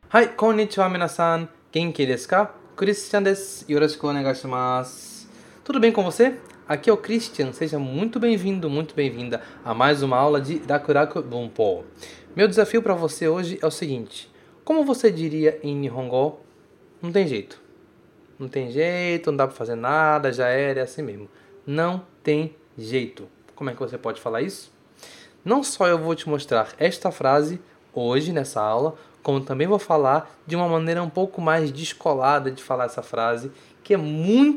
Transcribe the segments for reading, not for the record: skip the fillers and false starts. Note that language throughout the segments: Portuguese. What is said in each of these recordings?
はい、こんにちは、皆さん。元気ですか? Christian です。よろしくお願いします。Tudo bem com você? Aqui é o Christian. Seja muito bem-vindo, muito bem-vinda a mais uma aula de Rakuraku Bunpo. Meu desafio para você hoje é o seguinte: como você diria em Nihongo? Não tem jeito. Não tem jeito, não dá para fazer nada, já era, é assim mesmo. Não tem jeito. Como é que você pode falar isso? Não só eu vou te mostrar esta frase hoje nessa aula, como também vou falar de uma maneira um pouco mais descolada de falar essa frase, que é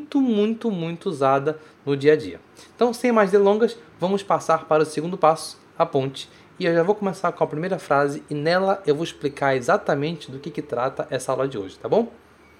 muito usada no dia a dia. Então, sem mais delongas, vamos passar para o segundo passo, a ponte. E eu já vou começar com a primeira frase e nela eu vou explicar exatamente do que trata essa aula de hoje, tá bom?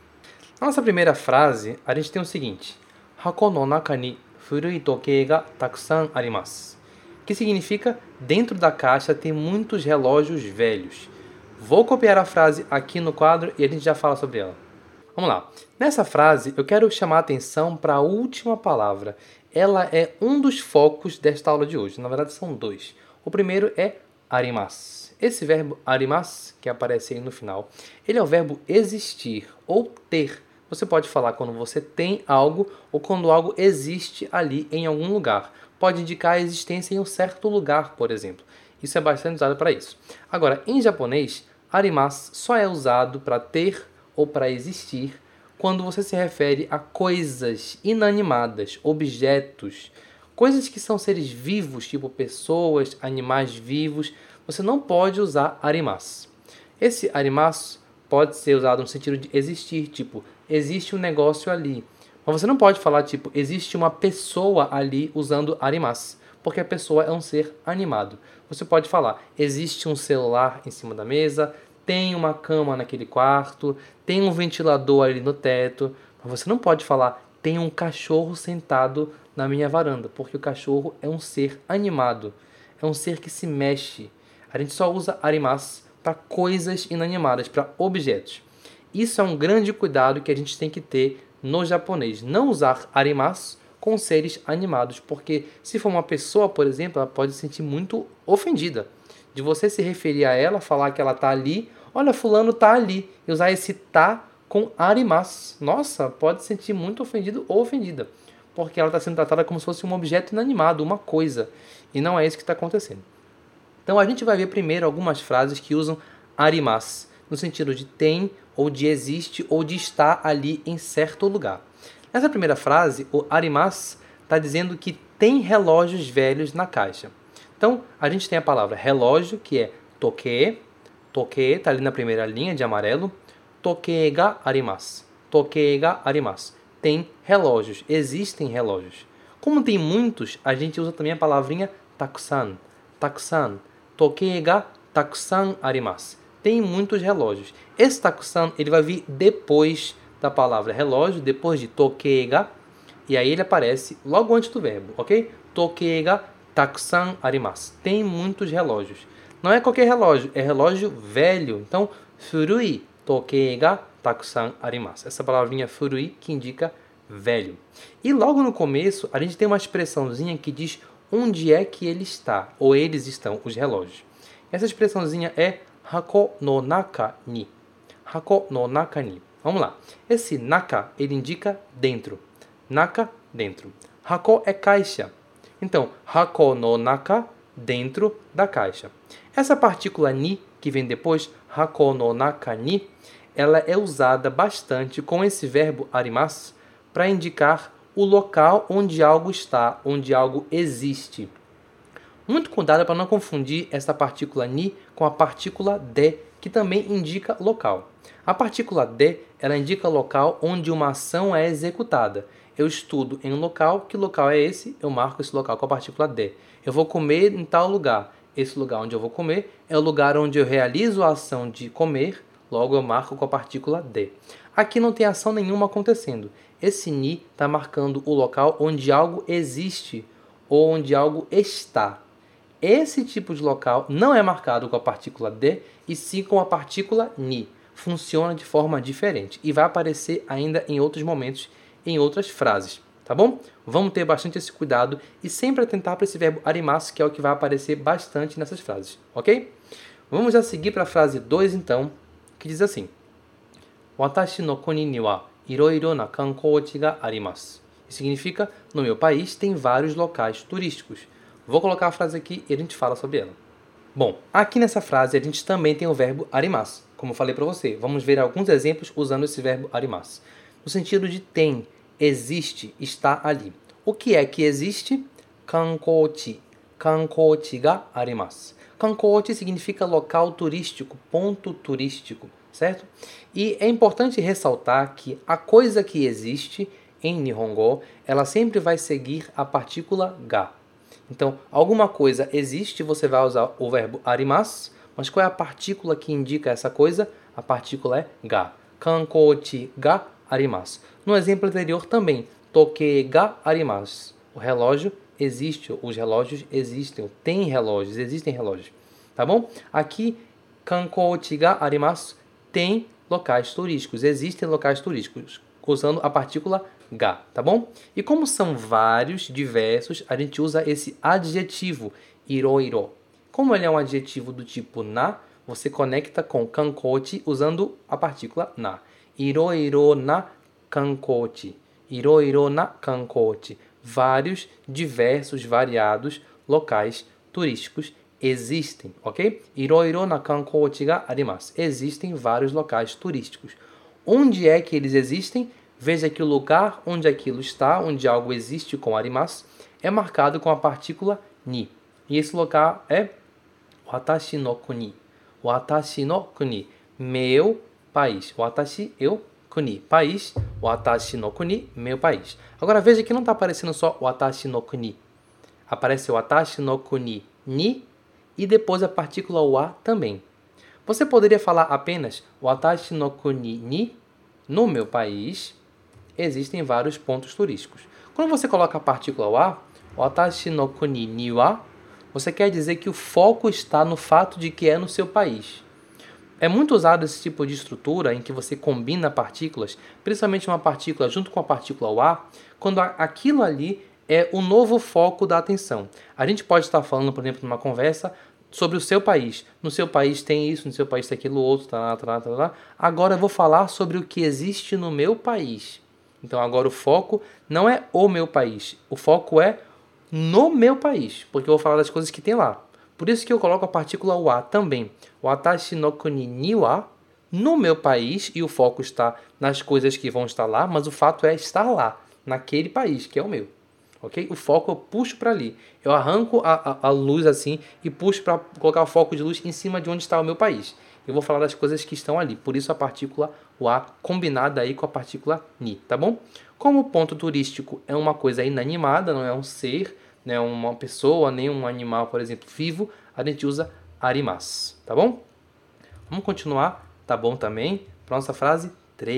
Na nossa primeira frase, a gente tem o seguinte: Hako no naka ni furui tokei ga takusan arimasu. Que significa, dentro da caixa tem muitos relógios velhos. Vou copiar a frase aqui no quadro e a gente já fala sobre ela. Vamos lá. Nessa frase, eu quero chamar a atenção para a última palavra. Ela é um dos focos desta aula de hoje. Na verdade, são dois. O primeiro é arimasu. Esse verbo arimasu, que aparece aí no final, ele é o verbo existir ou ter. Você pode falar quando você tem algo ou quando algo existe ali em algum lugar. Pode indicar a existência em um certo lugar, por exemplo. Isso é bastante usado para isso. Agora, em japonês, arimasu só é usado para ter ou para existir quando você se refere a coisas inanimadas, objetos, coisas que são seres vivos, tipo pessoas, animais vivos. Você não pode usar arimasu. Esse arimasu pode ser usado no sentido de existir, tipo, existe um negócio ali. Mas você não pode falar, tipo, existe uma pessoa ali usando arimasu, porque a pessoa é um ser animado. Você pode falar, existe um celular em cima da mesa, tem uma cama naquele quarto, tem um ventilador ali no teto. Mas você não pode falar, tem um cachorro sentado na minha varanda, porque o cachorro é um ser animado, é um ser que se mexe. A gente só usa arimasu para coisas inanimadas, para objetos. Isso é um grande cuidado que a gente tem que ter no japonês. Não usar arimasu com seres animados, porque se for uma pessoa, por exemplo, ela pode se sentir muito ofendida de você se referir a ela, falar que ela está ali, olha, fulano está ali, e usar esse tá com arimasu. Nossa, pode se sentir muito ofendido ou ofendida, porque ela está sendo tratada como se fosse um objeto inanimado, uma coisa, e não é isso que está acontecendo. Então a gente vai ver primeiro algumas frases que usam arimasu, no sentido de tem, ou de existe, ou de estar ali em certo lugar. Nessa primeira frase, o arimasu está dizendo que tem relógios velhos na caixa. Então, a gente tem a palavra relógio, que é toke. Toke está ali na primeira linha de amarelo. Toke ga arimasu. Toke ga arimasu. Tem relógios, existem relógios. Como tem muitos, a gente usa também a palavrinha takusan. Takusan. Toke ga takusan arimasu. Tem muitos relógios. Esse takusan ele vai vir depois da palavra relógio, depois de toke ga, e aí ele aparece logo antes do verbo, ok? Toke ga takusan arimasu. Tem muitos relógios. Não é qualquer relógio, é relógio velho. Então, furui toke ga takusan arimasu. Essa palavrinha furui que indica velho. E logo no começo, a gente tem uma expressãozinha que diz onde é que ele está, ou eles estão, os relógios. Essa expressãozinha é hako no naka ni. Hako no naka ni. Vamos lá. Esse naka, ele indica dentro. Naka, dentro. Hako é caixa. Então, hako no naka, dentro da caixa. Essa partícula ni, que vem depois, hako no naka ni, ela é usada bastante com esse verbo arimasu para indicar o local onde algo está, onde algo existe. Muito cuidado para não confundir essa partícula ni com a partícula de, que também indica local. A partícula de, ela indica local onde uma ação é executada. Eu estudo em um local, que local é esse? Eu marco esse local com a partícula de. Eu vou comer em tal lugar. Esse lugar onde eu vou comer é o lugar onde eu realizo a ação de comer, logo eu marco com a partícula de. Aqui não tem ação nenhuma acontecendo. Esse ni está marcando o local onde algo existe ou onde algo está. Esse tipo de local não é marcado com a partícula de, e sim com a partícula ni. Funciona de forma diferente e vai aparecer ainda em outros momentos, em outras frases, tá bom? Vamos ter bastante esse cuidado e sempre atentar para esse verbo arimasu, que é o que vai aparecer bastante nessas frases, ok? Vamos já seguir para a frase 2, então, que diz assim: Watashi no kuni ni wa iroiro na kankouchi ga arimasu. Isso significa, no meu país tem vários locais turísticos. Vou colocar a frase aqui e a gente fala sobre ela. Bom, aqui nessa frase a gente também tem o verbo arimasu. Como eu falei para você, vamos ver alguns exemplos usando esse verbo arimasu. No sentido de tem, existe, está ali. O que é que existe? Kankouchi. Kankouchi ga arimasu. Kankouchi significa local turístico, ponto turístico, certo? E é importante ressaltar que a coisa que existe em Nihongo, ela sempre vai seguir a partícula ga. Então, alguma coisa existe, você vai usar o verbo arimasu, mas qual é a partícula que indica essa coisa? A partícula é ga. Kankouchi ga arimasu. No exemplo anterior também, toke ga arimasu. O relógio existe, os relógios existem, tem relógios, existem relógios. Tá bom? Aqui, kankouchi ga arimasu, tem locais turísticos, existem locais turísticos, usando a partícula ga, tá bom? E como são vários, diversos, a gente usa esse adjetivo, iroiro. Como ele é um adjetivo do tipo na, você conecta com kankouchi usando a partícula na. Iroiro na kankouchi. Iroiro na kankouchi. Vários, diversos, variados locais turísticos existem, ok? Iroiro na kankouchi ga arimasu. Existem vários locais turísticos. Onde é que eles existem? Veja que o lugar onde aquilo está, onde algo existe com arimasu, é marcado com a partícula ni. E esse local é Watashi no kuni. Watashi no kuni. Meu país. Watashi, eu, kuni. País. Watashi no kuni, meu país. Agora veja que não está aparecendo só Watashi no kuni. Aparece Watashi no kuni ni e depois a partícula wa também. Você poderia falar apenas Watashi no kuni ni, no meu país, existem vários pontos turísticos. Quando você coloca a partícula wa, Watashi no kuni ni wa, você quer dizer que o foco está no fato de que é no seu país. É muito usado esse tipo de estrutura em que você combina partículas, principalmente uma partícula junto com a partícula wa, quando aquilo ali é o novo foco da atenção. A gente pode estar falando, por exemplo, numa conversa sobre o seu país. No seu país tem isso, no seu país tem aquilo outro, Agora eu vou falar sobre o que existe no meu país. Então agora o foco não é o meu país, o foco é no meu país, porque eu vou falar das coisas que tem lá. Por isso que eu coloco a partícula wa também. Watashi no kuni ni wa, no meu país, e o foco está nas coisas que vão estar lá, mas o fato é estar lá, naquele país, que é o meu. Ok? O foco eu puxo para ali. Eu arranco a luz assim e puxo para colocar o foco de luz em cima de onde está o meu país. Eu vou falar das coisas que estão ali. Por isso a partícula wa combinada aí com a partícula ni, tá bom? Como o ponto turístico é uma coisa inanimada, não é um ser, não é uma pessoa, nem um animal, por exemplo, vivo, a gente usa arimasu, tá bom? Vamos continuar, tá bom também? Para nossa frase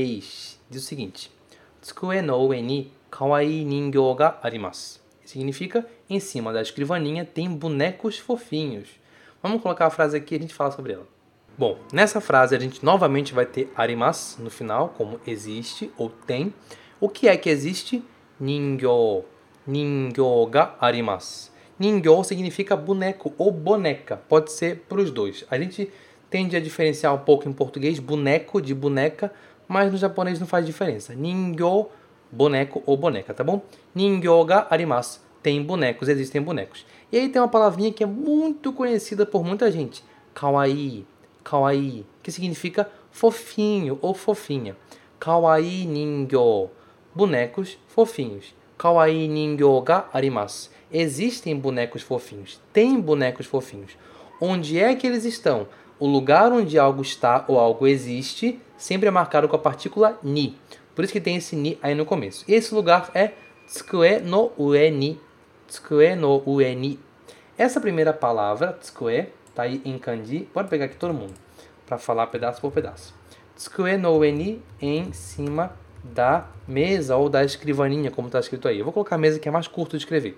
3. Diz o seguinte: Tsukue no ue ni kawaii ningyou ga arimasu. Significa, em cima da escrivaninha tem bonecos fofinhos. Vamos colocar a frase aqui e a gente fala sobre ela. Bom, nessa frase a gente novamente vai ter arimasu no final, como existe ou tem. O que é que existe? Ningyou. Ningyou ga arimasu. Ningyou significa boneco ou boneca. Pode ser para os dois. A gente tende a diferenciar um pouco em português boneco de boneca, mas no japonês não faz diferença. Ningyou, boneco ou boneca, tá bom? Ningyou ga arimasu. Tem bonecos, existem bonecos. E aí tem uma palavrinha que é muito conhecida por muita gente. Kawaii. Kawaii, que significa fofinho ou fofinha. Kawaii ningyou, bonecos fofinhos. Kawaii ningyou ga arimasu. Existem bonecos fofinhos, tem bonecos fofinhos. Onde é que eles estão? O lugar onde algo está ou algo existe sempre é marcado com a partícula ni. Por isso que tem esse ni aí no começo. Esse lugar é tsukue no ue ni. Tsukue no ue ni. Essa primeira palavra, tsukue, tá aí em kanji. Pode pegar aqui todo mundo para falar pedaço por pedaço. Tsukue no ue ni, em cima da mesa ou da escrivaninha, como está escrito aí. Eu vou colocar a mesa que é mais curto de escrever.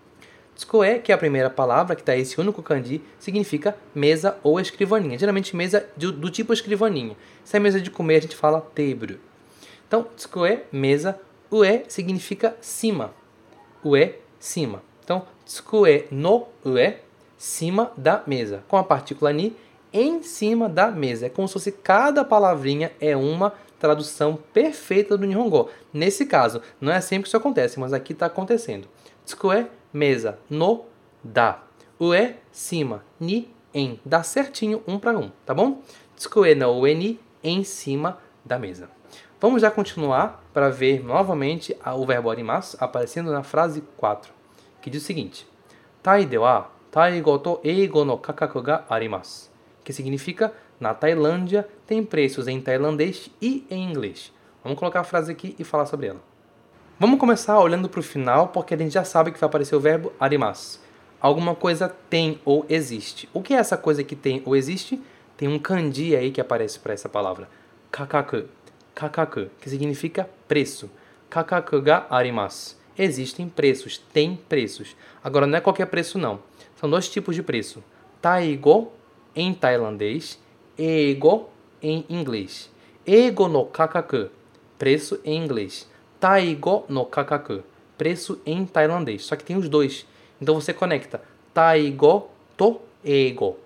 Tsukue, que é a primeira palavra, que está esse único kanji, significa mesa ou escrivaninha. Geralmente mesa do tipo escrivaninha. Se é mesa de comer, a gente fala table. Então, tsukue, mesa. Ue significa cima. Ue, cima. Então, tsukue no ue, cima da mesa. Com a partícula ni, em cima da mesa. É como se fosse cada palavrinha é uma tradução perfeita do Nihongo. Nesse caso, não é sempre que isso acontece, mas aqui está acontecendo. Tsukue, mesa. No, da. Ue, cima. Ni, em. Dá certinho um para um, tá bom? Tsukue no ue ni, em cima da mesa. Vamos já continuar para ver novamente o verbo arimasu aparecendo na frase 4, que diz o seguinte: Tai de wa taigo to eigo no kakaku ga arimasu. Que significa, na Tailândia tem preços em tailandês e em inglês. Vamos colocar a frase aqui e falar sobre ela. Vamos começar olhando para o final, porque a gente já sabe que vai aparecer o verbo arimasu. Alguma coisa tem ou existe. O que é essa coisa que tem ou existe? Tem um kanji aí que aparece para essa palavra. Kakaku. Kakaku, que significa preço. Kakaku ga arimasu. Existem preços, tem preços. Agora não é qualquer preço não. São dois tipos de preço. Taigo, em tailandês, eigo, em inglês. Eigo no kakaku, preço em inglês. Taigo no kakaku, preço em tailandês. Só que tem os dois. Então você conecta Taigo to eigo.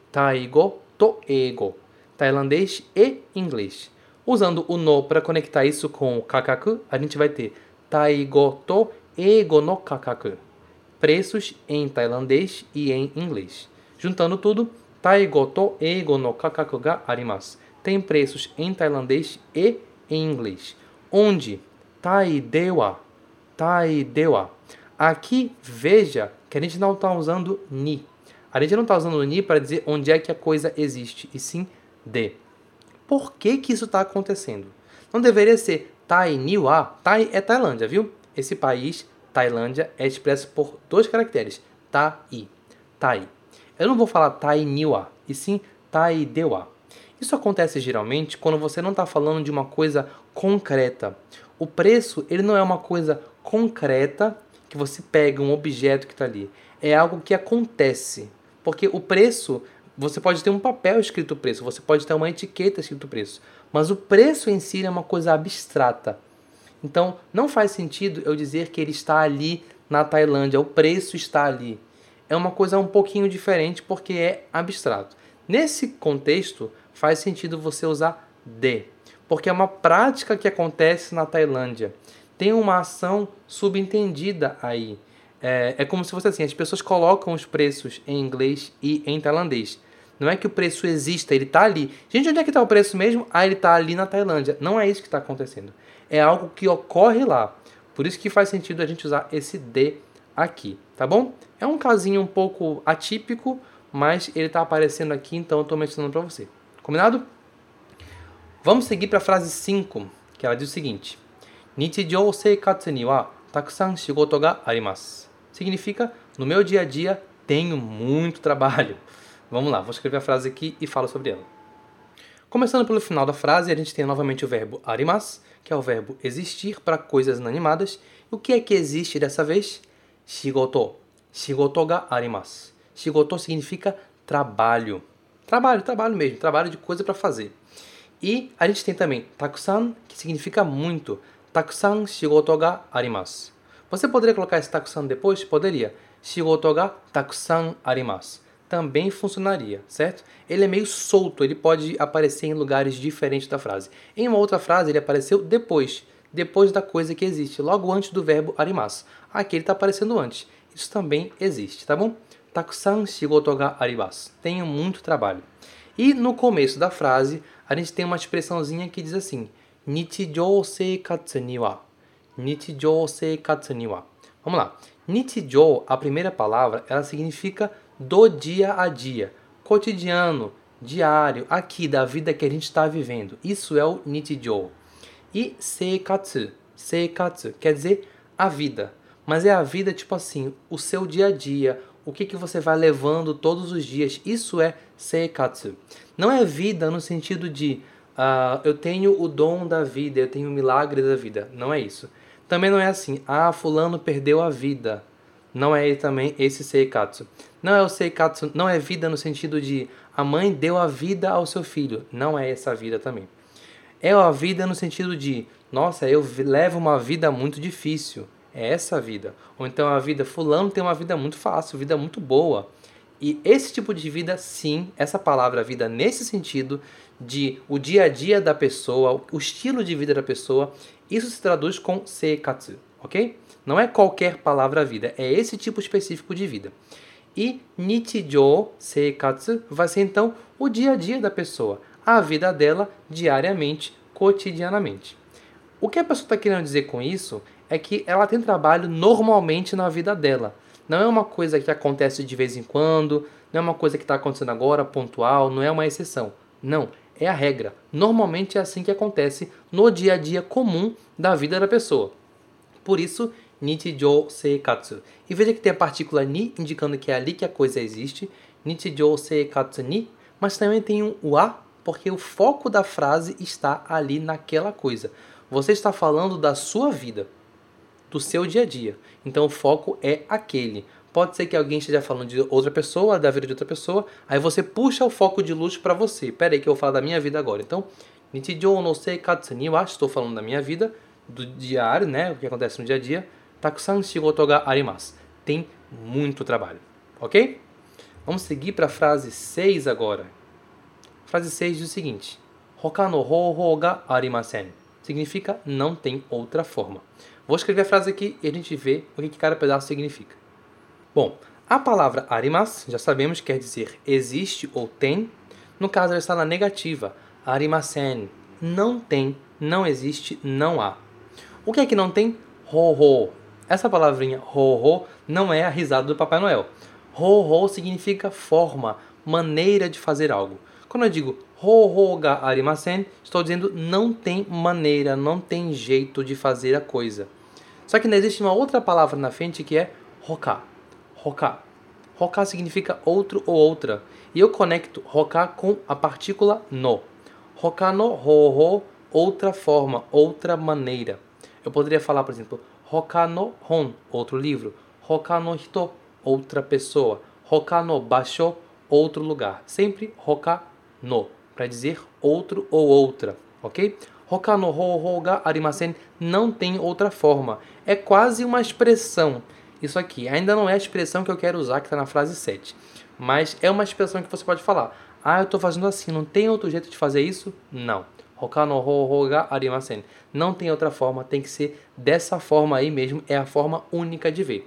Taigo to eigo. Tailandês e inglês. Usando o no para conectar isso com o kakaku, a gente vai ter Taigo to eigo no kakaku. Preços em tailandês e em inglês. Juntando tudo, Taigo to eigo no kakaku ga arimasu. Tem preços em tailandês e em inglês. Onde? Tai dewa. Tai dewa. Aqui, veja que a gente não está usando ni. A gente não está usando ni para dizer onde é que a coisa existe, e sim de. Por que que isso está acontecendo? Não deveria ser Tai ni wa. Tai é Tailândia, viu? Esse país, Tailândia, é expresso por dois caracteres. Tai. Tai. Eu não vou falar Tai ni wa, e sim Tai de wa. Isso acontece geralmente quando você não está falando de uma coisa concreta. O preço, ele não é uma coisa concreta que você pega um objeto que está ali. É algo que acontece. Porque o preço, você pode ter um papel escrito preço, você pode ter uma etiqueta escrito preço. Mas o preço em si é uma coisa abstrata. Então, não faz sentido eu dizer que ele está ali na Tailândia, o preço está ali. É uma coisa um pouquinho diferente porque é abstrato. Nesse contexto, faz sentido você usar de, porque é uma prática que acontece na Tailândia. Tem uma ação subentendida aí. É como se fosse assim, as pessoas colocam os preços em inglês e em tailandês. Não é que o preço exista, ele está ali. Gente, onde é que está o preço mesmo? Ah, ele está ali na Tailândia. Não é isso que está acontecendo. É algo que ocorre lá. Por isso que faz sentido a gente usar esse de aqui, tá bom? É um casinho um pouco atípico, mas ele está aparecendo aqui, então eu estou mencionando para você. Combinado? Vamos seguir para a frase 5, que ela diz o seguinte: Nichijou seikatsu ni wa takusan shigoto ga arimasu. Significa, no meu dia a dia, tenho muito trabalho. Vamos lá, vou escrever a frase aqui e falo sobre ela. Começando pelo final da frase, a gente tem novamente o verbo arimasu, que é o verbo existir para coisas inanimadas. O que é que existe dessa vez? Shigoto. Shigoto ga arimasu. Shigoto significa trabalho. Trabalho mesmo, trabalho de coisa para fazer. E a gente tem também takusan, que significa muito. Takusan shigoto ga arimasu. Você poderia colocar esse takusan depois? Poderia. Shigoto ga takusan arimasu. Também funcionaria, certo? Ele é meio solto, ele pode aparecer em lugares diferentes da frase. Em uma outra frase, ele apareceu depois da coisa que existe, logo antes do verbo arimasu. Aqui ele está aparecendo antes. Isso também existe, tá bom? Takusan shigoto ga arimasu. Tenho muito trabalho. E no começo da frase, a gente tem uma expressãozinha que diz assim: Nichijou seikatsu ni wa. Nichijou seikatsu ni wa. Vamos lá. Nichijou, a primeira palavra, ela significa do dia a dia, cotidiano, diário, aqui da vida que a gente está vivendo. Isso é o Nichijou. E seikatsu quer dizer a vida. Mas é a vida tipo assim, o seu dia a dia, o que você vai levando todos os dias. Isso é seikatsu. Não é vida no sentido de eu tenho o dom da vida, eu tenho o milagre da vida. Não é isso. Também não é assim, fulano perdeu a vida. Não é também esse seikatsu. Não é o seikatsu, não é vida no sentido de a mãe deu a vida ao seu filho. Não é essa vida também. É a vida no sentido de, nossa, eu levo uma vida muito difícil. É essa a vida. Ou então a vida, fulano tem uma vida muito fácil, vida muito boa. E esse tipo de vida, sim, essa palavra vida nesse sentido de o dia a dia da pessoa, o estilo de vida da pessoa, isso se traduz com seikatsu, ok? Não é qualquer palavra vida, é esse tipo específico de vida. E nichijou seikatsu vai ser então o dia a dia da pessoa, a vida dela diariamente, cotidianamente. O que a pessoa está querendo dizer com isso é que ela tem trabalho normalmente na vida dela. Não é uma coisa que acontece de vez em quando, não é uma coisa que está acontecendo agora, pontual, não é uma exceção. Não, é a regra. Normalmente é assim que acontece no dia a dia comum da vida da pessoa. Por isso, nichijou seikatsu. E veja que tem a partícula ni, indicando que é ali que a coisa existe. Nichijou seikatsu ni. Mas também tem um wa, porque o foco da frase está ali naquela coisa. Você está falando da sua vida, do seu dia a dia. Então o foco é aquele. Pode ser que alguém esteja falando de outra pessoa, da vida de outra pessoa, aí você puxa o foco de luz para você. Pera aí que eu vou falar da minha vida agora. Então, nichijou no seikatsu ni wa, estou falando da minha vida, do diário, né, o que acontece no dia a dia. Takusan shigoto ga arimasu. Tem muito trabalho, ok? Vamos seguir para a frase 6 agora. A frase 6 diz o seguinte: Hoka no hoho ga arimasen. Significa não tem outra forma. Vou escrever a frase aqui e a gente vê o que cada pedaço significa. Bom, a palavra arimasu, já sabemos que quer dizer existe ou tem. No caso, ela está na negativa. Arimasen. Não tem, não existe, não há. O que é que não tem? Ho-ho. Essa palavrinha ho-ho não é a risada do Papai Noel. Ho-ho significa forma, maneira de fazer algo. Quando eu digo ho-ho ga arimasen, estou dizendo não tem maneira, não tem jeito de fazer a coisa. Só que ainda existe uma outra palavra na frente que é hoka. Hoka. Hoka significa outro ou outra. E eu conecto hoka com a partícula no. Hoka no ho-ho, outra forma, outra maneira. Eu poderia falar, por exemplo, hoka no hon, outro livro. Hoka no hito, outra pessoa. Hoka no basho, outro lugar. Sempre hoka no, para dizer outro ou outra, ok? Hoka no ho ga arimasen, não tem outra forma. É quase uma expressão. Isso aqui ainda não é a expressão que eu quero usar, que está na frase 7. Mas é uma expressão que você pode falar. Ah, eu estou fazendo assim, não tem outro jeito de fazer isso? Não. Hoka no ho ga arimasen. Não tem outra forma, tem que ser dessa forma aí mesmo, é a forma única de ver.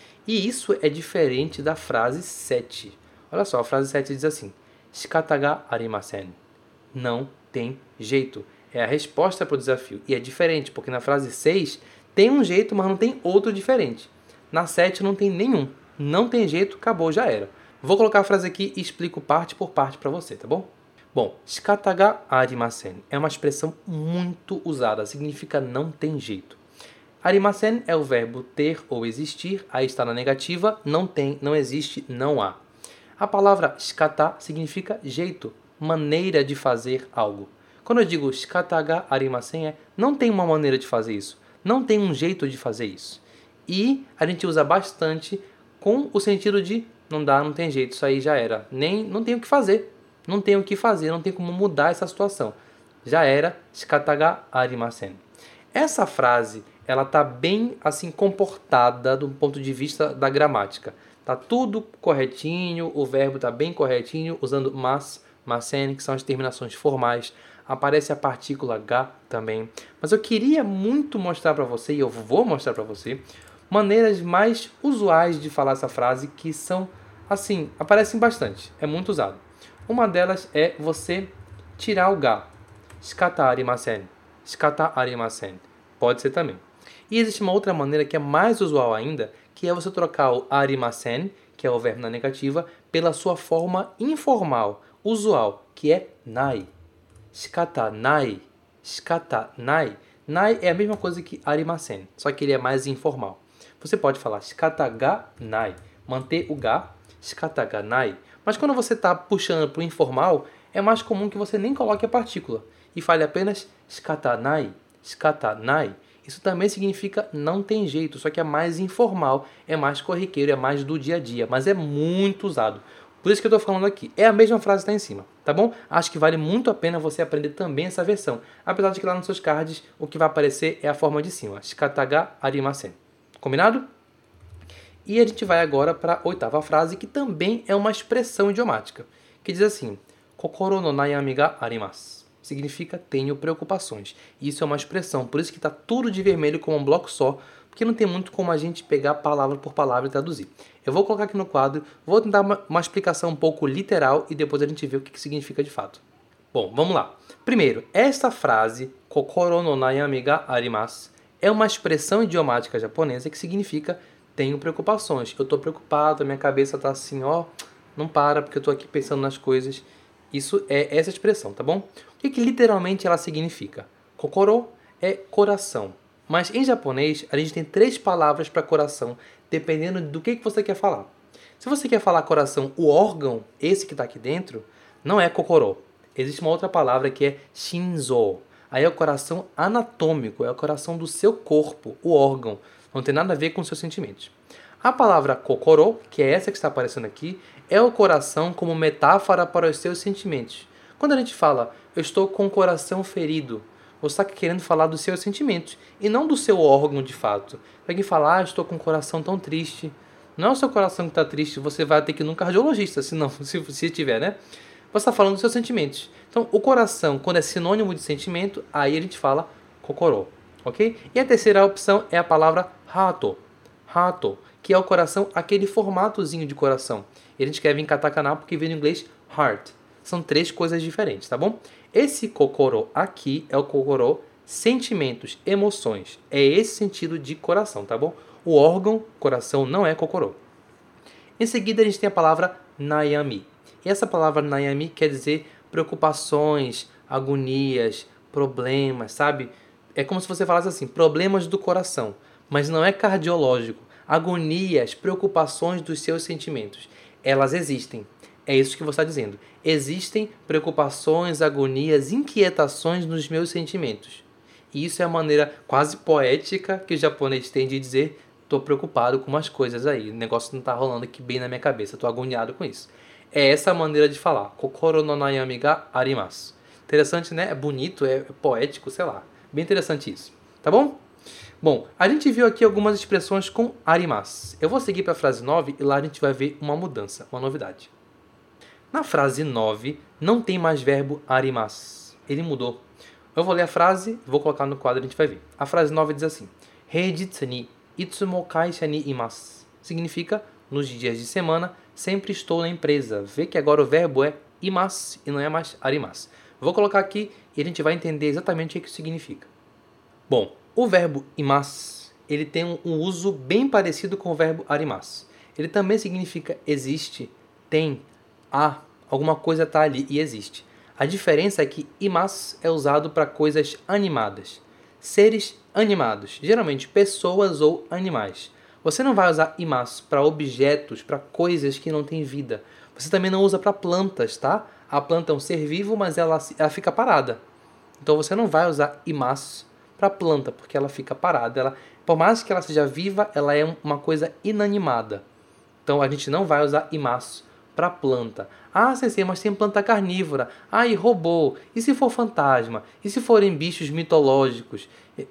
E isso é diferente da frase 7. Olha só, a frase 7 diz assim: Shikata ga arimasen. Não tem jeito. É a resposta para o desafio. E é diferente, porque na frase 6 tem um jeito, mas não tem outro diferente. Na 7 não tem nenhum. Não tem jeito, acabou, já era. Vou colocar a frase aqui e explico parte por parte para você, tá bom? Bom, shikata ga arimasen é uma expressão muito usada, significa não tem jeito. Arimasen é o verbo ter ou existir, aí está na negativa, não tem, não existe, não há. A palavra shikata significa jeito, maneira de fazer algo. Quando eu digo shikata ga arimasen, não tem uma maneira de fazer isso, não tem um jeito de fazer isso. E a gente usa bastante com o sentido de não dá, não tem jeito, isso aí já era. Não tem o que fazer, não tem o que fazer, não tem como mudar essa situação. Já era, shikata ga arimasen. Essa frase, ela está bem assim comportada do ponto de vista da gramática. Tá tudo corretinho, o verbo está bem corretinho, usando mas, masen, que são as terminações formais. Aparece a partícula ga também. Mas eu queria muito mostrar para você, e eu vou mostrar para você, maneiras mais usuais de falar essa frase que são, assim, aparecem bastante. É muito usado. Uma delas é você tirar o ga. Shikata arimasen. Shikata arimasen. Pode ser também. E existe uma outra maneira que é mais usual ainda, que é você trocar o arimasen, que é o verbo na negativa, pela sua forma informal, usual, que é nai. Shikata nai. Shikata nai. Nai é a mesma coisa que arimasen, só que ele é mais informal. Você pode falar shikata ga nai, manter o ga, shikata ga nai. Mas quando você está puxando para o informal, é mais comum que você nem coloque a partícula e fale apenas shikata nai, shikata nai. Isso também significa não tem jeito, só que é mais informal, é mais corriqueiro, é mais do dia a dia, mas é muito usado. Por isso que eu estou falando aqui. É a mesma frase que está em cima, tá bom? Acho que vale muito a pena você aprender também essa versão. Apesar de que lá nos seus cards o que vai aparecer é a forma de cima. Shikata ga arimasen. Combinado? E a gente vai agora para a oitava frase, que também é uma expressão idiomática, que diz assim: Kokoro no nayami ga arimasu. Significa tenho preocupações. Isso é uma expressão, por isso que está tudo de vermelho como um bloco só, porque não tem muito como a gente pegar palavra por palavra e traduzir. Eu vou colocar aqui no quadro, vou tentar uma explicação um pouco literal e depois a gente vê o que significa de fato. Bom, vamos lá. Primeiro, esta frase, Kokoro no nayami ga arimasu, é uma expressão idiomática japonesa que significa tenho preocupações. Eu estou preocupado, a minha cabeça está assim, ó, não para porque eu estou aqui pensando nas coisas. Isso é essa expressão, tá bom? O que literalmente ela significa? Kokoro é coração. Mas em japonês, a gente tem 3 palavras para coração, dependendo do que você quer falar. Se você quer falar coração, o órgão, esse que está aqui dentro, não é kokoro. Existe uma outra palavra que é shinzo. Aí é o coração anatômico, é o coração do seu corpo, o órgão. Não tem nada a ver com os seus sentimentos. A palavra kokoro, que é essa que está aparecendo aqui, é o coração como metáfora para os seus sentimentos. Quando a gente fala, eu estou com o coração ferido, você está querendo falar dos seus sentimentos e não do seu órgão de fato. Para quem falar, eu estou com o coração tão triste. Não é o seu coração que está triste, você vai ter que ir num cardiologista, se tiver, né? Você está falando dos seus sentimentos. Então, o coração, quando é sinônimo de sentimento, aí a gente fala kokoro, ok? E a terceira opção é a palavra hato, hato, que é o coração, aquele formatozinho de coração. E a gente escreve em katakana porque vem no inglês heart. São 3 coisas diferentes, tá bom? Esse kokoro aqui é o kokoro sentimentos, emoções. É esse sentido de coração, tá bom? O órgão, coração, não é kokoro. Em seguida, a gente tem a palavra nayami. E essa palavra nayami quer dizer preocupações, agonias, problemas, sabe? É como se você falasse assim, problemas do coração, mas não é cardiológico. Agonias, preocupações dos seus sentimentos. Elas existem. É isso que você está dizendo. Existem preocupações, agonias, inquietações nos meus sentimentos. E isso é a maneira quase poética que o japonês tem de dizer: estou preocupado com umas coisas aí, o negócio não está rolando aqui bem na minha cabeça, estou agoniado com isso. É essa a maneira de falar. Kokoro no nayami ga arimasu. Interessante, né? É bonito, é poético, sei lá. Bem interessante isso. Tá bom? Bom, a gente viu aqui algumas expressões com arimasu. Eu vou seguir para a frase 9 e lá a gente vai ver uma mudança, uma novidade. Na frase 9, não tem mais verbo arimasu. Ele mudou. Eu vou ler a frase, vou colocar no quadro e a gente vai ver. A frase 9 diz assim: Heijitsu ni itsumo kaisha ni imasu. Significa, nos dias de semana, sempre estou na empresa. Vê que agora o verbo é imasu e não é mais arimasu. Vou colocar aqui e a gente vai entender exatamente o que isso significa. Bom, o verbo imasu, ele tem um uso bem parecido com o verbo arimasu. Ele também significa existe, tem, há, alguma coisa está ali e existe. A diferença é que imasu é usado para coisas animadas, seres animados, geralmente pessoas ou animais. Você não vai usar imasu para objetos, para coisas que não têm vida. Você também não usa para plantas, tá? A planta é um ser vivo, mas ela fica parada. Então você não vai usar imasu para planta, porque ela fica parada. Ela, por mais que ela seja viva, ela é uma coisa inanimada. Então a gente não vai usar imasu para planta. Ah, sim, mas tem planta carnívora. Ah, e robô. E se for fantasma? E se forem bichos mitológicos?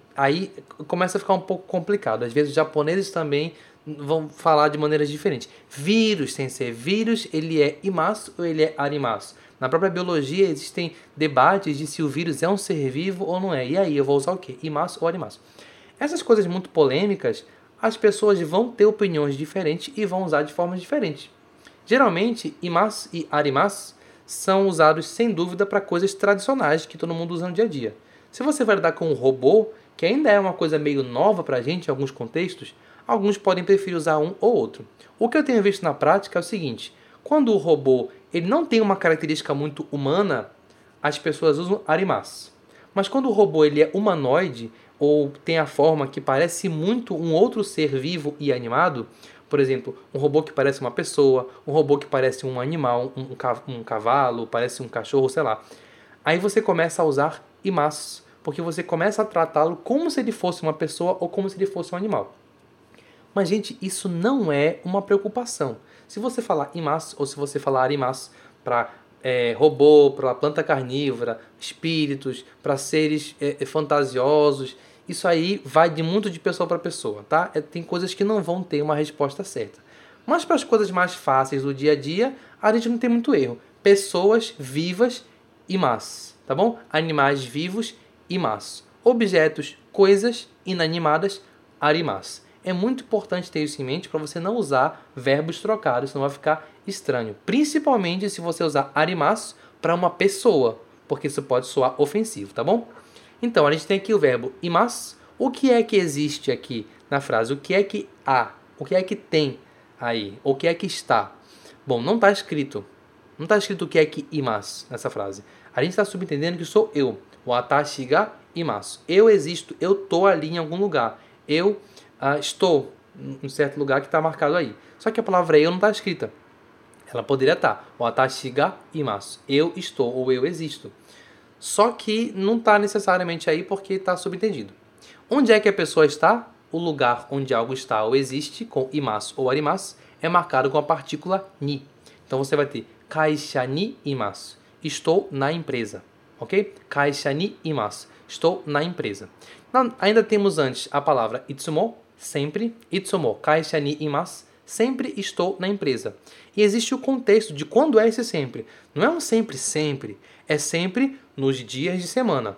Aí começa a ficar um pouco complicado. Às vezes os japoneses também vão falar de maneiras diferentes. Vírus, sem ser vírus, ele é imasu ou ele é arimasu? Na própria biologia existem debates de se o vírus é um ser vivo ou não é. E aí, eu vou usar o quê? Imasu ou arimasu? Essas coisas muito polêmicas, as pessoas vão ter opiniões diferentes e vão usar de formas diferentes. Geralmente, imasu e arimasu são usados sem dúvida para coisas tradicionais que todo mundo usa no dia a dia. Se você vai lidar com um robô, que ainda é uma coisa meio nova para a gente em alguns contextos, alguns podem preferir usar um ou outro. O que eu tenho visto na prática é o seguinte: quando o robô ele não tem uma característica muito humana, as pessoas usam arimasu. Mas quando o robô ele é humanoide, ou tem a forma que parece muito um outro ser vivo e animado, por exemplo, um robô que parece uma pessoa, um robô que parece um animal, um cavalo, parece um cachorro, sei lá. Aí você começa a usar imasu, porque você começa a tratá-lo como se ele fosse uma pessoa ou como se ele fosse um animal. Mas, gente, isso não é uma preocupação. Se você falar imasu ou se você falar arimasu para robô, para planta carnívora, espíritos, para seres fantasiosos, isso aí vai de muito de pessoa para pessoa, tá? Tem coisas que não vão ter uma resposta certa. Mas para as coisas mais fáceis do dia a dia, a gente não tem muito erro. Pessoas vivas e mas, tá bom? Animais vivos e mas. Objetos, coisas inanimadas, arimas. É muito importante ter isso em mente para você não usar verbos trocados, senão vai ficar estranho. Principalmente se você usar arimas para uma pessoa, porque isso pode soar ofensivo, tá bom? Então, a gente tem aqui o verbo imas. O que é que existe aqui na frase? O que é que há? O que é que tem aí? O que é que está? Bom, não está escrito. Não está escrito o que é que imas nessa frase. A gente está subentendendo que sou eu. O atashi ga imasu. Eu existo, eu estou ali em algum lugar. Eu estou em um certo lugar que está marcado aí. Só que a palavra eu não está escrita. Ela poderia estar. O atashi ga imasu. Eu estou ou eu existo. Só que não está necessariamente aí porque está subentendido. Onde é que a pessoa está? O lugar onde algo está ou existe, com imasu ou arimasu, é marcado com a partícula ni. Então você vai ter kaisha ni imasu. Estou na empresa. Ok? Kaisha ni imasu. Estou na empresa. Ainda temos antes a palavra itsumo, sempre. Itsumo kaisha ni imasu. Sempre estou na empresa. E existe o contexto de quando é esse sempre. Não é um sempre, sempre. É sempre nos dias de semana.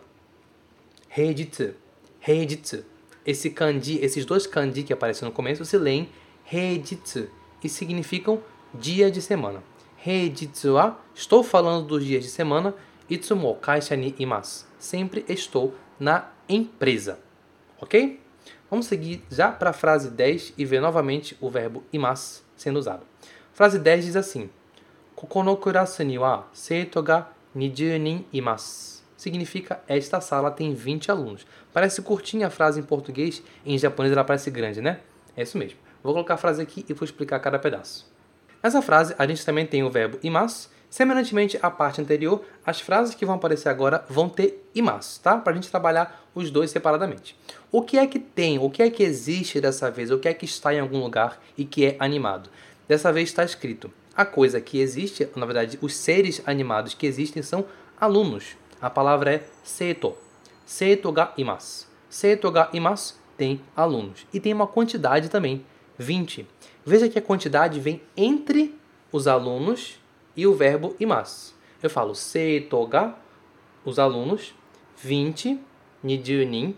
Heijitsu. Heijitsu. Esses dois kanji que aparecem no começo se leem heijitsu e significam dia de semana. Heijitsu wa, estou falando dos dias de semana. Itsumo kaisha ni imasu. Sempre estou na empresa. Ok? Vamos seguir já para a frase 10 e ver novamente o verbo imasu sendo usado. Frase 10 diz assim: Koko no kurasu ni wa seito ga 20 nin imasu. Significa, esta sala tem 20 alunos. Parece curtinha a frase em português, em japonês ela parece grande, né? É isso mesmo. Vou colocar a frase aqui e vou explicar cada pedaço. Nessa frase, a gente também tem o verbo imasu. Semelhantemente à parte anterior, as frases que vão aparecer agora vão ter imasu, tá? Para a gente trabalhar os dois separadamente. O que é que tem? O que é que existe dessa vez? O que é que está em algum lugar e que é animado? Dessa vez está escrito: a coisa que existe, na verdade, os seres animados que existem são alunos. A palavra é seito. Seito ga imasu. Seito ga imasu tem alunos. E tem uma quantidade também, 20. Veja que a quantidade vem entre os alunos e o verbo imasu. Eu falo seito ga, os alunos, 20, 20 nin,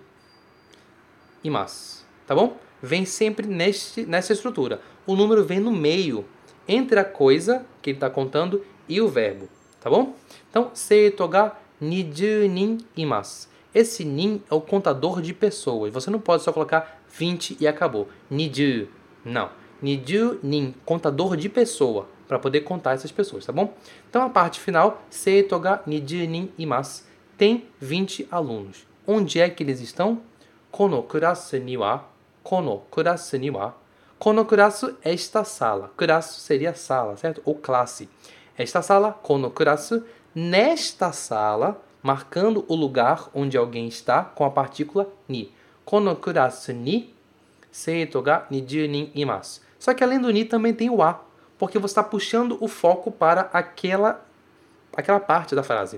imasu. Tá bom? Vem sempre nessa estrutura. O número vem no meio, entre a coisa que ele está contando e o verbo. Tá bom? Então, seito ga 20 nin imasu. Esse nin é o contador de pessoas. Você não pode só colocar 20 e acabou. 20. Não. 20 nin, contador de pessoa, para poder contar essas pessoas, tá bom? Então, a parte final, seito ga 20 nin imasu, tem 20 alunos. Onde é que eles estão? Kono kurasu ni wa, kono kurasu ni wa. Kono kurasu, esta sala. Kurasu seria sala, certo? Ou classe. Esta sala, kono kurasu, nesta sala, marcando o lugar onde alguém está com a partícula ni. Kono kurasu ni, seito ga 20 nin imasu. Só que além do ni também tem o a, porque você está puxando o foco para aquela parte da frase.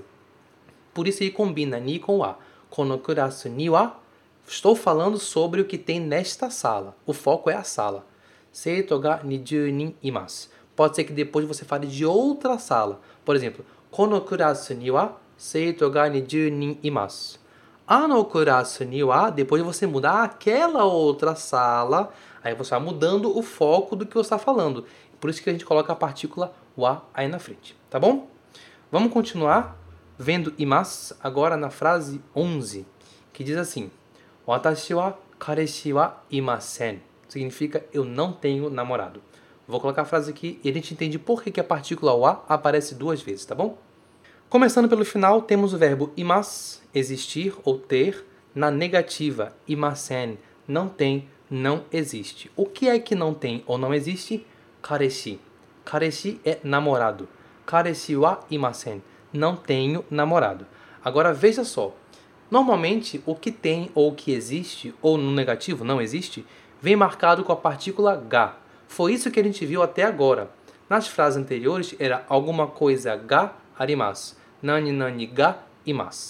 Por isso ele combina ni com o a. Kono kurasu ni wa, estou falando sobre o que tem nesta sala. O foco é a sala. Seito ga 20 nin imasu. Pode ser que depois você fale de outra sala. Por exemplo, kono kurasu ni wa seito ga 20 nin imasu. Ano kurasu ni wa, depois você mudar aquela outra sala, aí você vai mudando o foco do que você está falando. Por isso que a gente coloca a partícula wa aí na frente, tá bom? Vamos continuar vendo imasu agora na frase 11, que diz assim: Watashi wa kareshi wa imasen. Significa eu não tenho namorado. Vou colocar a frase aqui e a gente entende por que a partícula wa aparece duas vezes, tá bom? Começando pelo final, temos o verbo imasu, existir ou ter, na negativa, imasen, não tem, não existe. O que é que não tem ou não existe? Kareshi. Kareshi é namorado. Kareshi wa imasen. Não tenho namorado. Agora veja só. Normalmente, o que tem ou o que existe, ou no negativo, não existe, vem marcado com a partícula ga. Foi isso que a gente viu até agora. Nas frases anteriores, era alguma coisa ga arimasu. Nani nani ga imasu.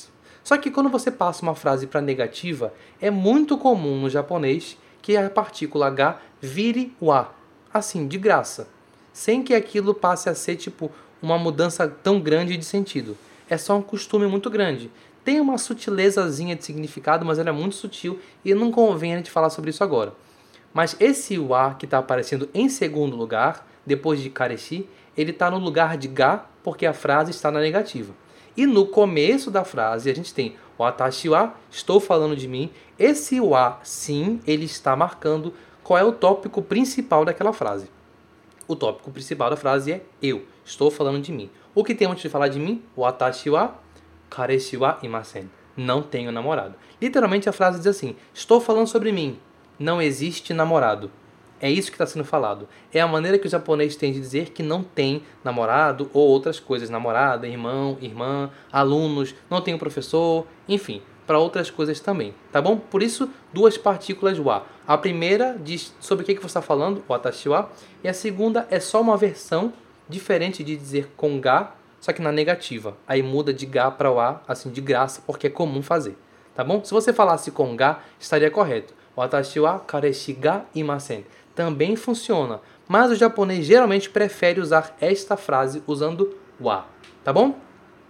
Só que quando você passa uma frase para negativa, é muito comum no japonês que a partícula H vire wa, assim, de graça, sem que aquilo passe a ser tipo uma mudança tão grande de sentido. É só um costume muito grande. Tem uma sutilezazinha de significado, mas ela é muito sutil e não convém a gente falar sobre isso agora. Mas esse wa que está aparecendo em segundo lugar, depois de kareshi, ele está no lugar de ga porque a frase está na negativa. E no começo da frase a gente tem watashi wa, estou falando de mim. Esse wa, sim, ele está marcando qual é o tópico principal daquela frase. O tópico principal da frase é eu, estou falando de mim. O que tem antes de falar de mim? Watashi wa kareshi wa imasen. Não tenho namorado. Literalmente a frase diz assim: estou falando sobre mim. Não existe namorado. É isso que está sendo falado. É a maneira que o japonês tem de dizer que não tem namorado ou outras coisas. Namorada, irmão, irmã, alunos, não tem um professor, enfim, para outras coisas também, tá bom? Por isso, duas partículas wa. A primeira diz sobre o que você está falando, watashi wa, e a segunda é só uma versão diferente de dizer com ga, só que na negativa. Aí muda de ga para wa, assim, de graça, porque é comum fazer, tá bom? Se você falasse com ga, estaria correto. Watashi wa kareshi ga imasen. Também funciona, mas o japonês geralmente prefere usar esta frase usando wa, tá bom?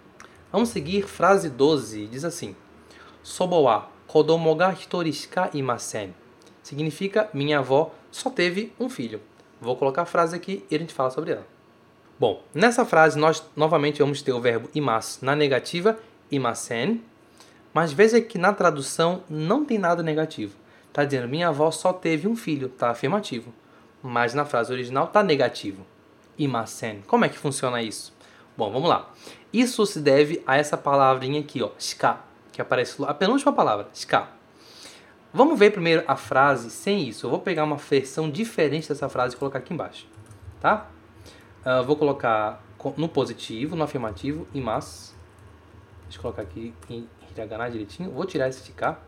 Vamos seguir frase 12, diz assim: Sobo wa kodomo ga hitori shika imasen. Significa minha avó só teve um filho. Vou colocar a frase aqui e a gente fala sobre ela. Bom, nessa frase nós novamente vamos ter o verbo imasu na negativa, imasen, mas veja que na tradução não tem nada negativo. Está dizendo, minha avó só teve um filho, está afirmativo. Mas na frase original está negativo. Imasen. Como é que funciona isso? Bom, vamos lá. Isso se deve a essa palavrinha aqui, ó, shika, que aparece a penúltima palavra, shika. Vamos ver primeiro a frase sem isso. Eu vou pegar uma versão diferente dessa frase e colocar aqui embaixo. Tá? Vou colocar no positivo, no afirmativo, imasu. Deixa eu colocar aqui em hiragana direitinho. Vou tirar esse shika.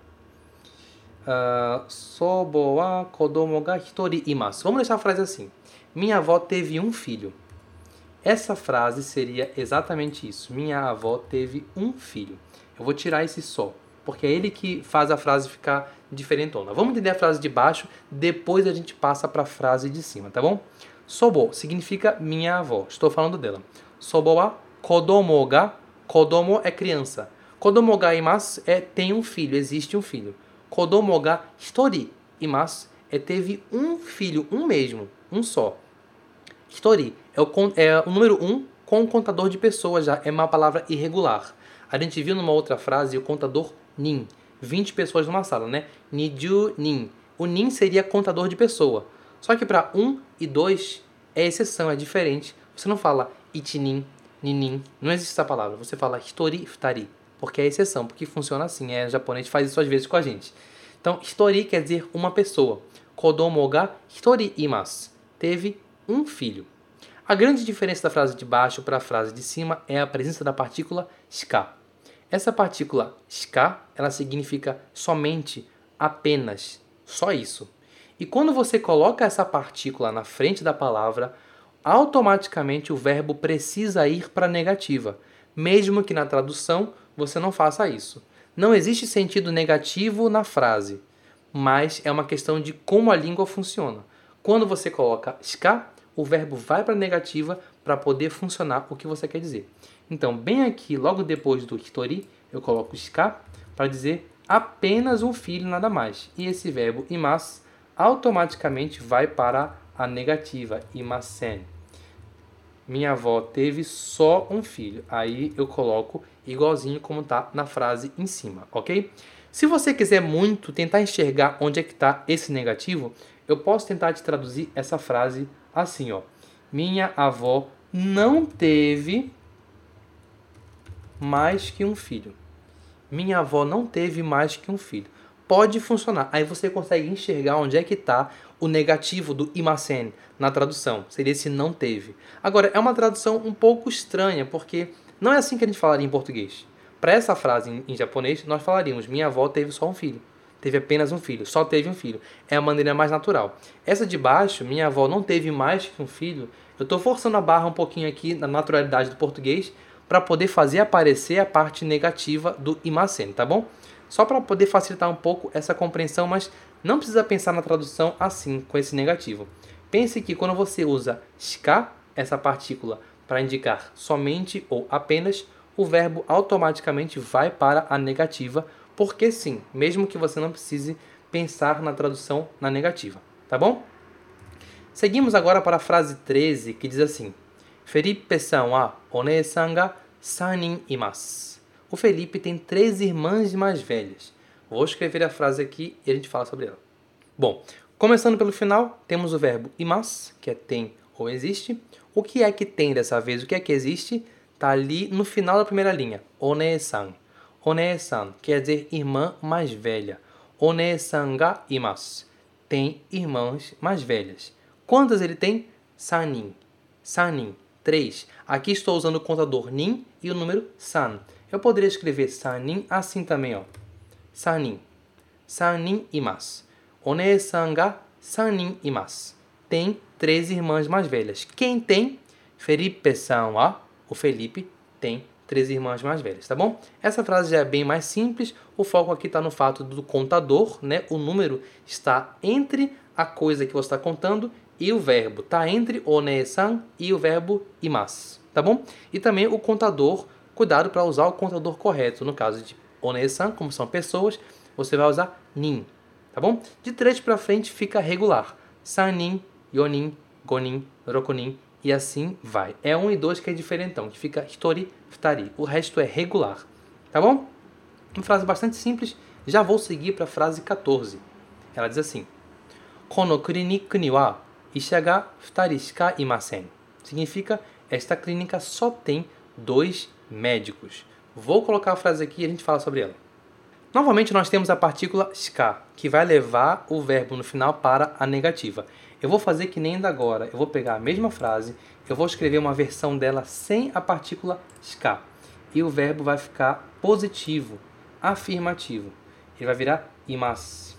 Sobo wa kodomo ga hitori imasu. Vamos deixar a frase assim. Minha avó teve um filho. Essa frase seria exatamente isso. Minha avó teve um filho. Eu vou tirar esse só, porque é ele que faz a frase ficar diferentona. Vamos entender a frase de baixo, depois a gente passa para a frase de cima, tá bom? Sobo significa minha avó. Estou falando dela. Sobo wa kodomo ga. Kodomo é criança. Kodomo ga imasu é tem um filho, existe um filho. Kodomo ga hitori imasu teve um filho, um mesmo, um só. Hitori é o número 1 com o contador de pessoas já, é uma palavra irregular. A gente viu numa outra frase o contador nin, 20 pessoas numa sala, né? Niju nin. O nin seria contador de pessoa. Só que para 1 e 2 é exceção, é diferente. Você não fala ichinin, ninin, não existe essa palavra. Você fala hitori, futari. Porque é exceção, porque funciona assim. O japonês faz isso às vezes com a gente. Então, hitori quer dizer uma pessoa. Kodomo ga hitori imasu. Teve um filho. A grande diferença da frase de baixo para a frase de cima é a presença da partícula shika. Essa partícula shika, ela significa somente, apenas, só isso. E quando você coloca essa partícula na frente da palavra, automaticamente o verbo precisa ir para a negativa, mesmo que na tradução você não faça isso. Não existe sentido negativo na frase, mas é uma questão de como a língua funciona. Quando você coloca shika, o verbo vai para a negativa para poder funcionar o que você quer dizer. Então, bem aqui, logo depois do hitori, eu coloco shika para dizer apenas um filho, nada mais. E esse verbo imasu automaticamente vai para a negativa, imasen. Minha avó teve só um filho. Aí eu coloco igualzinho como está na frase em cima, ok? Se você quiser muito tentar enxergar onde é que está esse negativo, eu posso tentar te traduzir essa frase assim, ó. Minha avó não teve mais que um filho. Minha avó não teve mais que um filho. Pode funcionar. Aí você consegue enxergar onde é que está o negativo do imasen na tradução. Seria esse não teve. Agora, é uma tradução um pouco estranha, porque não é assim que a gente falaria em português. Para essa frase em japonês, nós falaríamos minha avó teve só um filho. Teve apenas um filho. Só teve um filho. É a maneira mais natural. Essa de baixo, minha avó não teve mais que um filho. Eu estou forçando a barra um pouquinho aqui na naturalidade do português, para poder fazer aparecer a parte negativa do imasen, tá bom? Só para poder facilitar um pouco essa compreensão, mas não precisa pensar na tradução assim, com esse negativo. Pense que quando você usa shika, essa partícula, para indicar somente ou apenas, o verbo automaticamente vai para a negativa, porque sim, mesmo que você não precise pensar na tradução na negativa, tá bom? Seguimos agora para a frase 13, que diz assim: Felipe-san wa one-san ga 3 nin imasu. O Felipe tem 3 irmãs mais velhas. Vou escrever a frase aqui e a gente fala sobre ela. Bom, começando pelo final, temos o verbo imasu, que é tem ou existe. O que é que tem dessa vez? O que é que existe? Está ali no final da primeira linha. One-san. One-san quer dizer irmã mais velha. One-san ga imasu. Tem irmãs mais velhas. Quantas ele tem? Sanin. Sanin. 3. Aqui estou usando o contador nin e o número san. Eu poderia escrever sanin assim também, ó. Sanin. Sanin imasu. One-san ga 3 nin imasu. Tem 3 irmãs mais velhas. Quem tem? Felipe-san wa. O Felipe tem 3 irmãs mais velhas, tá bom? Essa frase já é bem mais simples. O foco aqui está no fato do contador, né? O número está entre a coisa que você está contando e o verbo. Está entre one-san e o verbo imasu, tá bom? E também o contador, cuidado para usar o contador correto. No caso de one-san, como são pessoas, você vai usar nin, tá bom? De 3 para frente fica regular. Sanin, yonin, gonin, rokunin e assim vai. É 1 e 2 que é diferentão, que fica hitori, futari. O resto é regular, tá bom? Uma frase bastante simples. Já vou seguir para a frase 14. Ela diz assim: Kono clinic ni wa isha ga 2 shika imasen. Significa, esta clínica só tem 2 médicos. Vou colocar a frase aqui e a gente fala sobre ela. Novamente, nós temos a partícula shika, que vai levar o verbo no final para a negativa. Eu vou fazer que nem da agora. Eu vou pegar a mesma frase, eu vou escrever uma versão dela sem a partícula shika. E o verbo vai ficar positivo, afirmativo. Ele vai virar imasu.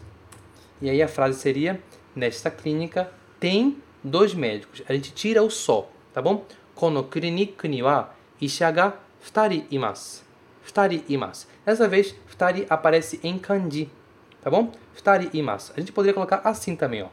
E aí a frase seria: nesta clínica tem 2 médicos. A gente tira o só, tá bom? Kono clinic ni wa isha ga 2 imasu. 2 imasu. Dessa vez, 2 aparece em kanji, tá bom? 2 imasu. A gente poderia colocar assim também, ó.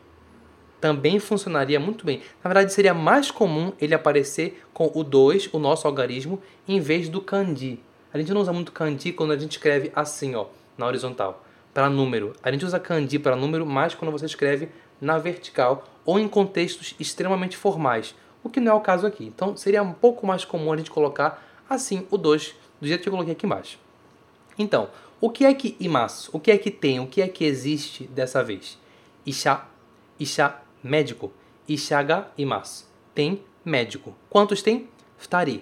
Também funcionaria muito bem. Na verdade, seria mais comum ele aparecer com o 2, o nosso algarismo, em vez do kanji. A gente não usa muito kanji quando a gente escreve assim, ó, na horizontal, para número. A gente usa kanji para número mais quando você escreve na vertical ou em contextos extremamente formais, o que não é o caso aqui. Então, seria um pouco mais comum a gente colocar assim o 2, do jeito que eu coloquei aqui embaixo. Então, o que é que imasu? O que é que tem? O que é que existe dessa vez? Isha. Isha, médico. Isha ga imasu. Tem médico. Quantos tem? 2.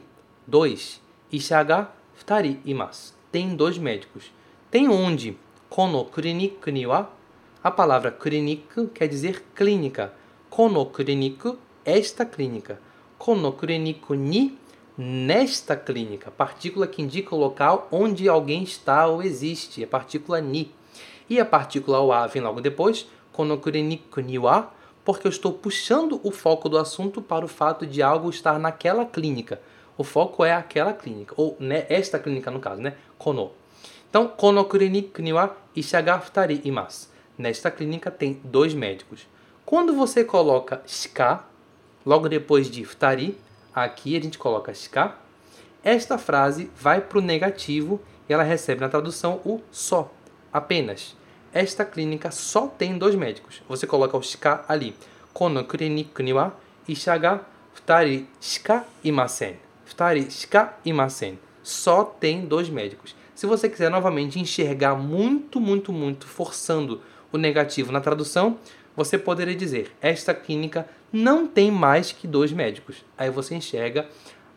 2. Isha ga 2 imasu. Tem 2 médicos. Tem onde? Kono clinic ni wa. A palavra clinic quer dizer clínica. Kono clinic, esta clínica. Kono clinic ni, nesta clínica. Partícula que indica o local onde alguém está ou existe. É partícula ni. E a partícula wa vem logo depois. Kono clinic ni wa, porque eu estou puxando o foco do assunto para o fato de algo estar naquela clínica. O foco é aquela clínica. Ou né, esta clínica no caso, né? Kono. Então, kono clinic ni wa isha ga 2 imasu. Nesta clínica tem 2 médicos. Quando você coloca shika, logo depois de 2, aqui a gente coloca shika, esta frase vai para o negativo e ela recebe na tradução o só, apenas. Esta clínica só tem 2 médicos. Você coloca o shika ali. Kono clinic ni wa isha ga 2 shika imasen. 2 shika imasen. Só tem 2 médicos. Se você quiser novamente enxergar muito, forçando o negativo na tradução, você poderia dizer: esta clínica não tem mais que 2 médicos. Aí você enxerga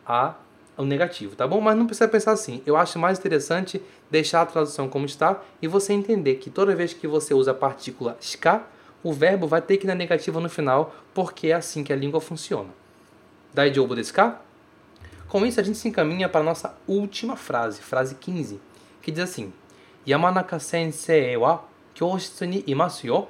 o negativo, tá bom? Mas não precisa pensar assim. Eu acho mais interessante deixar a tradução como está e você entender que toda vez que você usa a partícula shika, o verbo vai ter que ir na negativa no final, porque é assim que a língua funciona. Daijoubu desu ka? Com isso, a gente se encaminha para a nossa última frase, frase 15, que diz assim: Yamanaka sensei wa kyoushitsu ni imasu yo.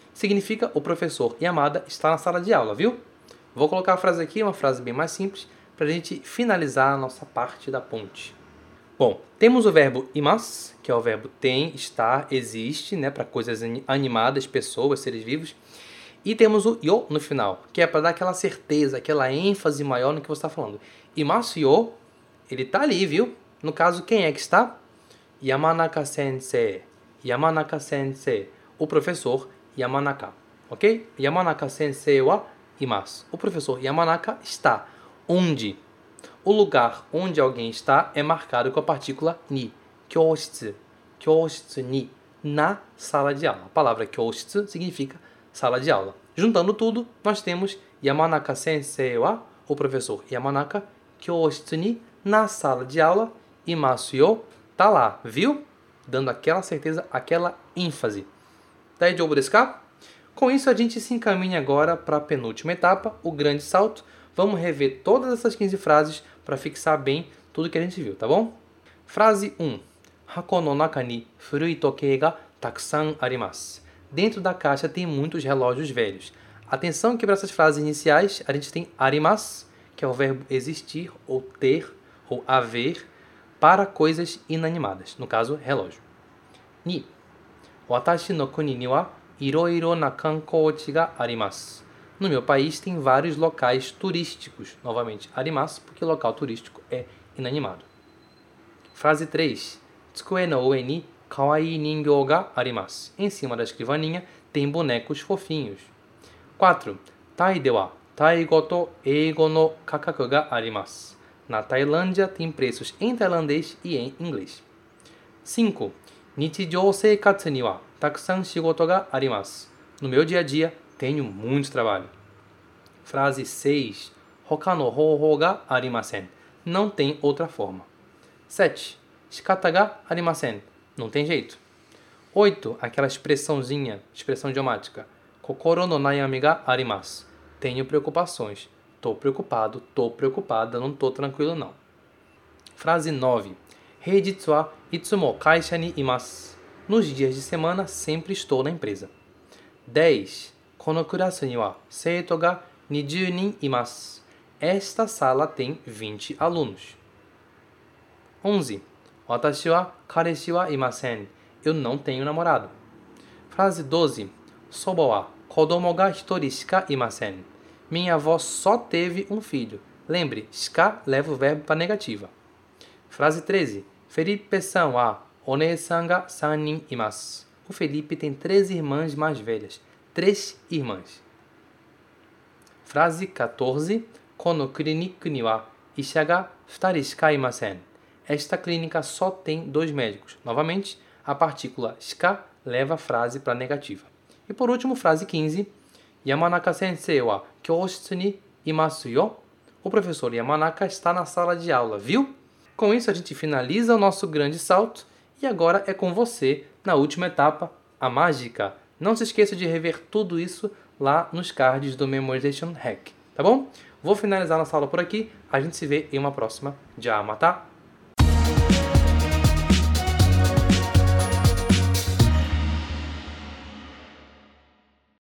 Significa: o professor Yamada está na sala de aula, viu? Vou colocar a frase aqui, uma frase bem mais simples. para a gente finalizar a nossa parte da ponte. Bom, temos o verbo imasu, que é o verbo tem, estar, existe, né, para coisas animadas, pessoas, seres vivos. E temos o yo no final, que é para dar aquela certeza, aquela ênfase maior no que você está falando. Imasu yo, ele está ali, viu? No caso, quem é que está? Yamanaka sensei. Yamanaka sensei. O professor Yamanaka. Ok? Yamanaka sensei wa imasu. O professor Yamanaka está. Onde? O lugar onde alguém está é marcado com a partícula ni. Kyoushitsu. Kyoushitsu ni. Na sala de aula. A palavra kyoushitsu significa sala de aula. Juntando tudo, nós temos Yamanaka sensei wa, o professor Yamanaka, kyoushitsu ni, na sala de aula, imasu yo, tá lá, viu? Dando aquela certeza, aquela ênfase. Daijoubu desu ka? Com isso, a gente se encaminha agora para a penúltima etapa, o grande salto. Vamos rever todas essas 15 frases para fixar bem tudo que a gente viu, tá bom? Frase 1. Hako no naka ni furui tokei ga takusan arimasu. Dentro da caixa tem muitos relógios velhos. Atenção que para essas frases iniciais a gente tem arimasu, que é o verbo existir, ou ter, ou haver, para coisas inanimadas. No caso, relógio. 2. Watashi no kuni ni wa iroiro na kankouchi ga arimasu. No meu país tem vários locais turísticos. Novamente, arimasu, porque local turístico é inanimado. Frase 3. Tsukue no ue ni kawaii ningyou ga arimasu. Em cima da escrivaninha tem bonecos fofinhos. 4. Tai de wa taigo to eigo no kakaku ga arimasu. Na Tailândia tem preços em tailandês e em inglês. 5. Nichijou seikatsu ni wa takusan shigoto ga arimasu. No meu dia a dia tenho muito trabalho. Frase 6. Hoka no hohou ga arimasen. Não tem outra forma. 7. Shikata ga arimasen. Não tem jeito. 8. Aquela expressãozinha, expressão idiomática. Kokoro no nayami ga arimasu. Tenho preocupações. Tô preocupado, tô preocupada, não tô tranquilo não. Frase 9. Heijitsu wa itsumo kaisha ni imasu. Nos dias de semana sempre estou na empresa. 10. Kono kurasu ni wa seito ga 20 nin imasu. Esta sala tem 20 alunos. 11. Watashi wa kareshi wa imasen. Eu não tenho namorado. Frase 12. Soba wa kodomo ga hitori shika imasen. Minha avó só teve um filho. Lembre, shika leva o verbo para negativa. Frase 13. Felipe-san wa one-san ga 3 nin imasu. O Felipe tem 3 irmãs mais velhas. 3 irmãs. Frase 14. Kono kliniku ni wa isha ga 2 shika imasen. Esta clínica só tem 2 médicos. Novamente, a partícula shika leva a frase para negativa. E por último, frase 15. Yamanaka sensei wa kyoushitsu ni imasu yo. O professor Yamanaka está na sala de aula, viu? Com isso, a gente finaliza o nosso grande salto. E agora é com você na última etapa, a mágica. Não se esqueça de rever tudo isso lá nos cards do Memorization Hack, tá bom? Vou finalizar nossa aula por aqui. A gente se vê em uma próxima. Já, mata!